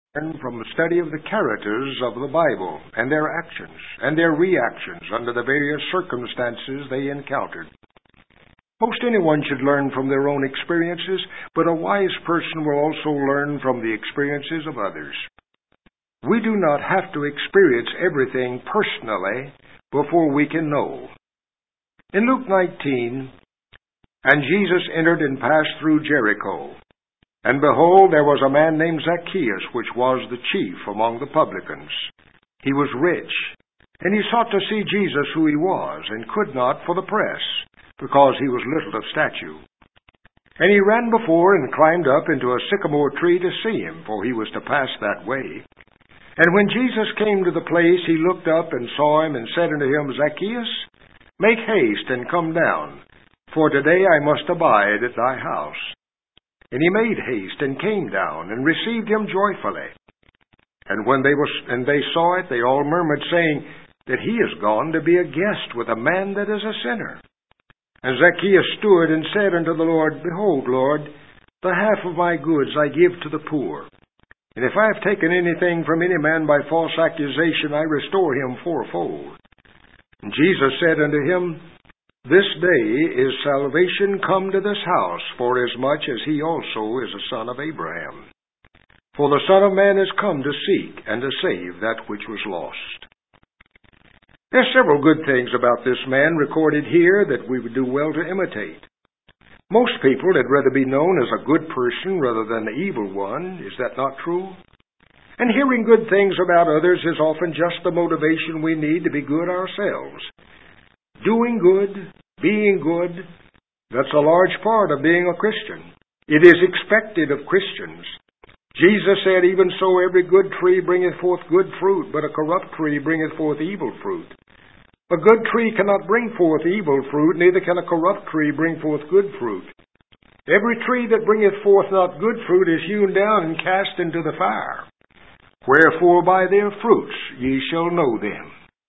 learn from the study of the characters of the Bible and their actions and their reactions under the various circumstances they encountered. Most anyone should learn from their own experiences, but a wise person will also learn from the experiences of others. We do not have to experience everything personally before we can know. In Luke 19, "And Jesus entered and passed through Jericho. And behold, there was a man named Zacchaeus, which was the chief among the publicans. He was rich, and he sought to see Jesus who he was, and could not for the press, because he was little of stature. And he ran before and climbed up into a sycamore tree to see him, for he was to pass that way. And when Jesus came to the place, he looked up and saw him, and said unto him, Zacchaeus, make haste and come down, for today I must abide at thy house. And he made haste and came down, and received him joyfully. And when they saw it, they all murmured, saying, that he is gone to be a guest with a man that is a sinner. And Zacchaeus stood and said unto the Lord, Behold, Lord, the half of my goods I give to the poor. And if I have taken anything from any man by false accusation, I restore him fourfold. And Jesus said unto him, This day is salvation come to this house, forasmuch as he also is a son of Abraham. For the Son of Man is come to seek and to save that which was lost. There are several good things about this man recorded here that we would do well to imitate. Most people would rather be known as a good person rather than an evil one. Is that not true? And hearing good things about others is often just the motivation we need to be good ourselves. Doing good, being good, that's a large part of being a Christian. It is expected of Christians. Jesus said, Even so every good tree bringeth forth good fruit, but a corrupt tree bringeth forth evil fruit. A good tree cannot bring forth evil fruit, neither can a corrupt tree bring forth good fruit. Every tree that bringeth forth not good fruit is hewn down and cast into the fire. Wherefore by their fruits ye shall know them.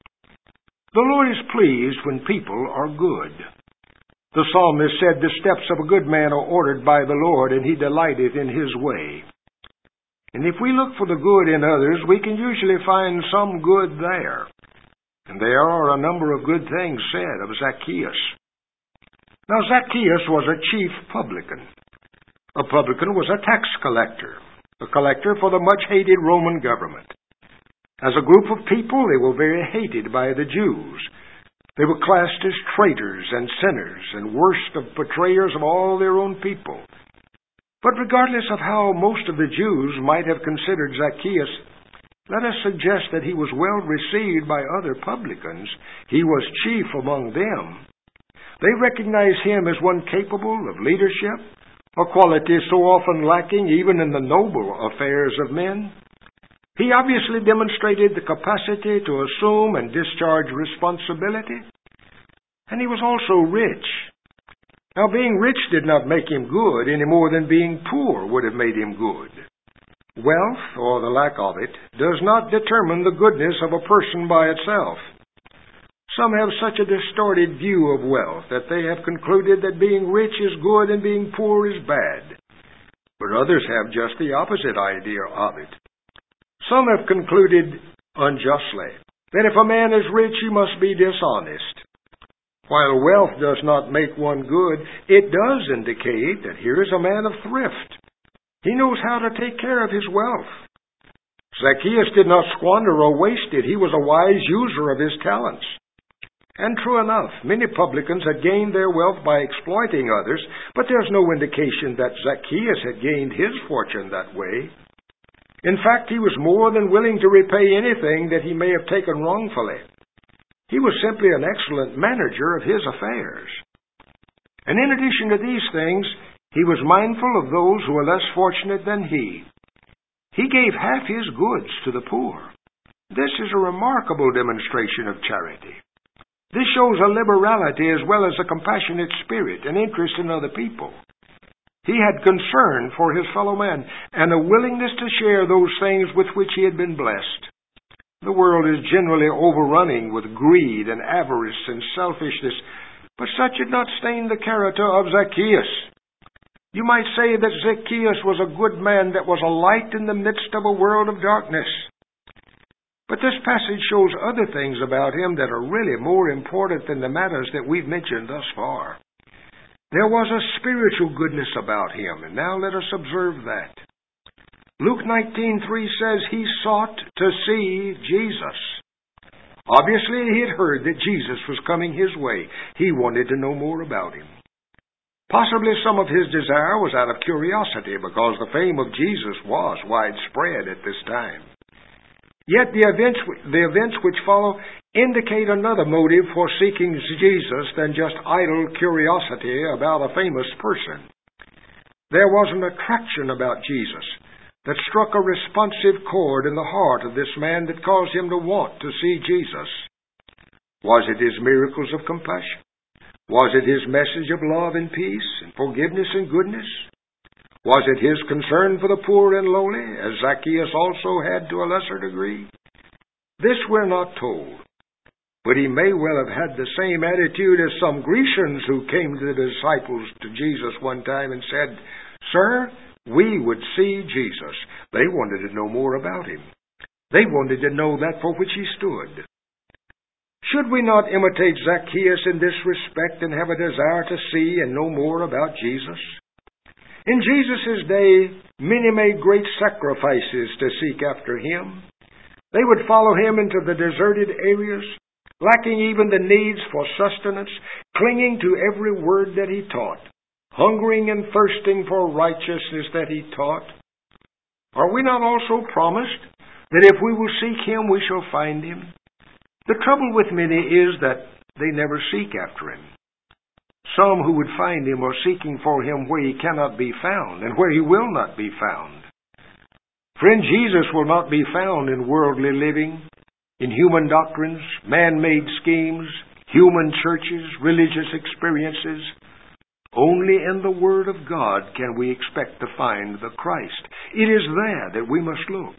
The Lord is pleased when people are good. The psalmist said, The steps of a good man are ordered by the Lord, and he delighteth in his way. And if we look for the good in others, we can usually find some good there. And there are a number of good things said of Zacchaeus. Now Zacchaeus was a chief publican. A publican was a tax collector, a collector for the much-hated Roman government. As a group of people, they were very hated by the Jews. They were classed as traitors and sinners and worst of betrayers of all their own people. But regardless of how most of the Jews might have considered Zacchaeus, let us suggest that he was well received by other publicans. He was chief among them. They recognized him as one capable of leadership, a quality so often lacking even in the noble affairs of men. He obviously demonstrated the capacity to assume and discharge responsibility. And he was also rich. Now, being rich did not make him good any more than being poor would have made him good. Wealth, or the lack of it, does not determine the goodness of a person by itself. Some have such a distorted view of wealth that they have concluded that being rich is good and being poor is bad. But others have just the opposite idea of it. Some have concluded unjustly that if a man is rich, he must be dishonest. While wealth does not make one good, it does indicate that here is a man of thrift. He knows how to take care of his wealth. Zacchaeus did not squander or waste it. He was a wise user of his talents. And true enough, many publicans had gained their wealth by exploiting others, but there's no indication that Zacchaeus had gained his fortune that way. In fact, he was more than willing to repay anything that he may have taken wrongfully. He was simply an excellent manager of his affairs. And in addition to these things, he was mindful of those who were less fortunate than he. He gave half his goods to the poor. This is a remarkable demonstration of charity. This shows a liberality as well as a compassionate spirit and interest in other people. He had concern for his fellow men and a willingness to share those things with which he had been blessed. The world is generally overrunning with greed and avarice and selfishness, but such had not stained the character of Zacchaeus. You might say that Zacchaeus was a good man that was a light in the midst of a world of darkness. But this passage shows other things about him that are really more important than the matters that we've mentioned thus far. There was a spiritual goodness about him, and now let us observe that. Luke 19:3 says he sought to see Jesus. Obviously, he had heard that Jesus was coming his way. He wanted to know more about him. Possibly some of his desire was out of curiosity, because the fame of Jesus was widespread at this time. Yet the events which follow indicate another motive for seeking Jesus than just idle curiosity about a famous person. There was an attraction about Jesus that struck a responsive chord in the heart of this man that caused him to want to see Jesus. Was it his miracles of compassion? Was it his message of love and peace and forgiveness and goodness? Was it his concern for the poor and lowly, as Zacchaeus also had to a lesser degree? This we're not told. But he may well have had the same attitude as some Grecians who came to the disciples to Jesus one time and said, "Sir, we would see Jesus." They wanted to know more about him. They wanted to know that for which he stood. Should we not imitate Zacchaeus in this respect and have a desire to see and know more about Jesus? In Jesus' day, many made great sacrifices to seek after him. They would follow him into the deserted areas, lacking even the needs for sustenance, clinging to every word that he taught, hungering and thirsting for righteousness that he taught. Are we not also promised that if we will seek him, we shall find him? The trouble with many is that they never seek after him. Some who would find him are seeking for him where he cannot be found and where he will not be found. Friend, Jesus will not be found in worldly living, in human doctrines, man-made schemes, human churches, religious experiences. Only in the Word of God can we expect to find the Christ. It is there that we must look.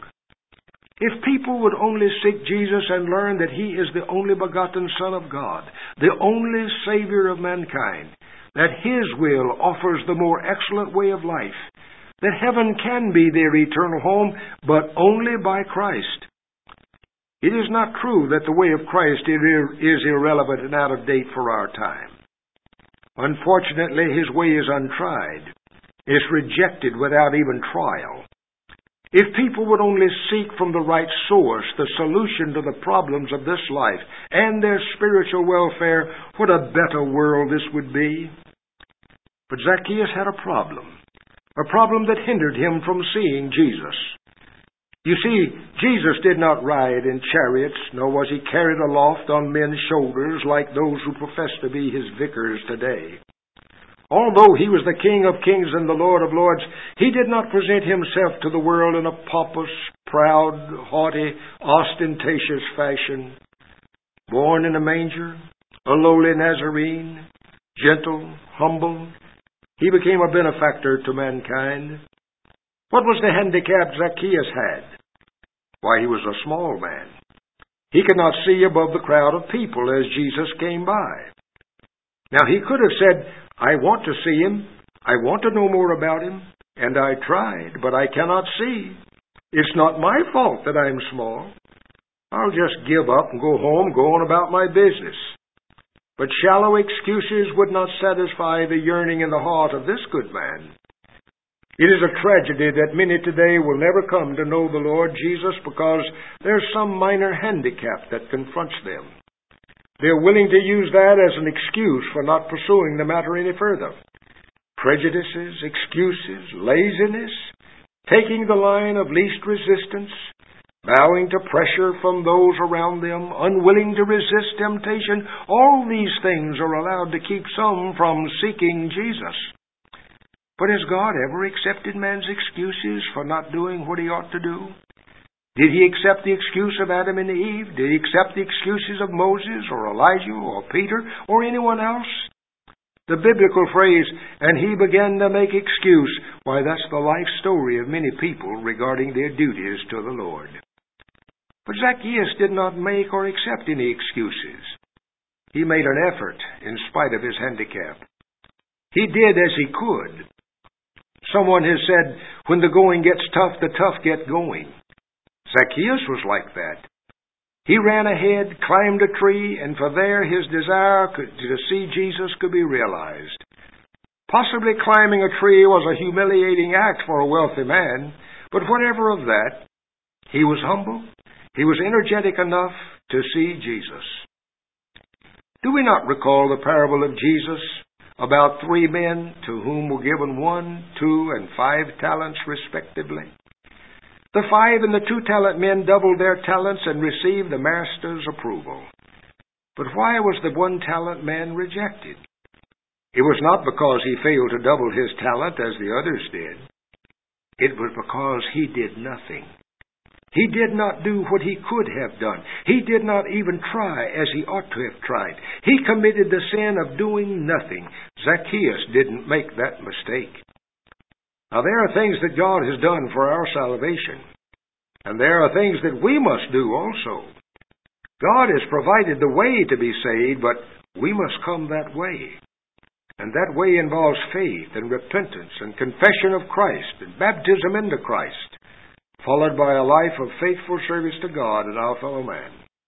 If people would only seek Jesus and learn that he is the only begotten Son of God, the only Savior of mankind, that his will offers the more excellent way of life, that heaven can be their eternal home, but only by Christ. It is not true that the way of Christ is irrelevant and out of date for our time. Unfortunately, his way is untried. It's rejected without even trial. If people would only seek from the right source the solution to the problems of this life and their spiritual welfare, what a better world this would be. But Zacchaeus had a problem that hindered him from seeing Jesus. You see, Jesus did not ride in chariots, nor was he carried aloft on men's shoulders like those who profess to be his vicars today. Although he was the King of kings and the Lord of lords, he did not present himself to the world in a pompous, proud, haughty, ostentatious fashion. Born in a manger, a lowly Nazarene, gentle, humble, he became a benefactor to mankind. What was the handicap Zacchaeus had? Why, he was a small man. He could not see above the crowd of people as Jesus came by. Now, he could have said, "I want to see him. I want to know more about him. And I tried, but I cannot see. It's not my fault that I'm small. I'll just give up and go home, go on about my business." But shallow excuses would not satisfy the yearning in the heart of this good man. It is a tragedy that many today will never come to know the Lord Jesus because there's some minor handicap that confronts them. They're willing to use that as an excuse for not pursuing the matter any further. Prejudices, excuses, laziness, taking the line of least resistance, bowing to pressure from those around them, unwilling to resist temptation, all these things are allowed to keep some from seeking Jesus. But has God ever accepted man's excuses for not doing what he ought to do? Did he accept the excuse of Adam and Eve? Did he accept the excuses of Moses or Elijah or Peter or anyone else? The biblical phrase, "and he began to make excuse," why, that's the life story of many people regarding their duties to the Lord. But Zacchaeus did not make or accept any excuses. He made an effort in spite of his handicap. He did as he could. Someone has said, when the going gets tough, the tough get going. Zacchaeus was like that. He ran ahead, climbed a tree, and for there his desire to see Jesus could be realized. Possibly climbing a tree was a humiliating act for a wealthy man, but whatever of that, he was humble. He was energetic enough to see Jesus. Do we not recall the parable of Jesus about 3 men to whom were given 1, 2, and 5 talents respectively? The 5 and the 2-talent men doubled their talents and received the master's approval. But why was the 1-talent man rejected? It was not because he failed to double his talent as the others did. It was because he did nothing. He did not do what he could have done. He did not even try as he ought to have tried. He committed the sin of doing nothing. Zacchaeus didn't make that mistake. Now, there are things that God has done for our salvation, and there are things that we must do also. God has provided the way to be saved, but we must come that way. And that way involves faith and repentance and confession of Christ and baptism into Christ, followed by a life of faithful service to God and our fellow man.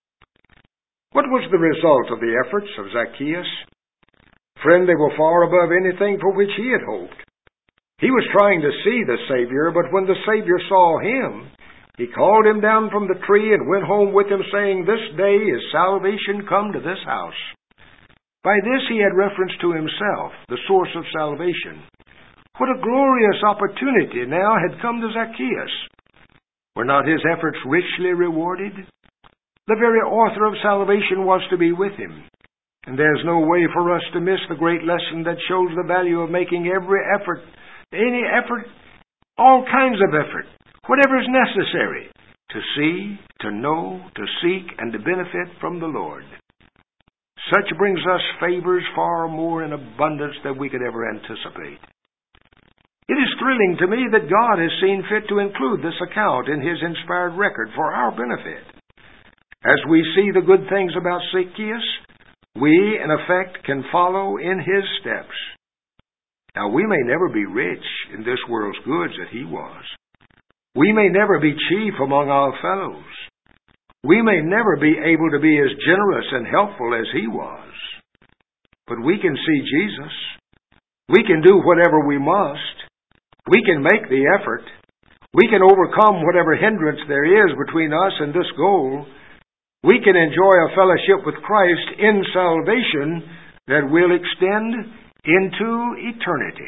What was the result of the efforts of Zacchaeus? Friend, they were far above anything for which he had hoped. He was trying to see the Savior, but when the Savior saw him, he called him down from the tree and went home with him, saying, "This day is salvation come to this house." By this he had reference to himself, the source of salvation. What a glorious opportunity now had come to Zacchaeus. Were not his efforts richly rewarded? The very author of salvation was to be with him. And there's no way for us to miss the great lesson that shows the value of making every effort, any effort, all kinds of effort, whatever is necessary, to see, to know, to seek, and to benefit from the Lord. Such brings us favors far more in abundance than we could ever anticipate. It is thrilling to me that God has seen fit to include this account in His inspired record for our benefit. As we see the good things about Zacchaeus, we, in effect, can follow in his steps. Now, we may never be rich in this world's goods that he was. We may never be chief among our fellows. We may never be able to be as generous and helpful as he was. But we can see Jesus. We can do whatever we must. We can make the effort. We can overcome whatever hindrance there is between us and this goal. We can enjoy a fellowship with Christ in salvation that will extend into eternity.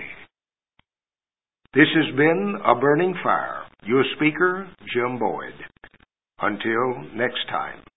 This has been A Burning Fire. Your speaker, Jim Boyd. Until next time.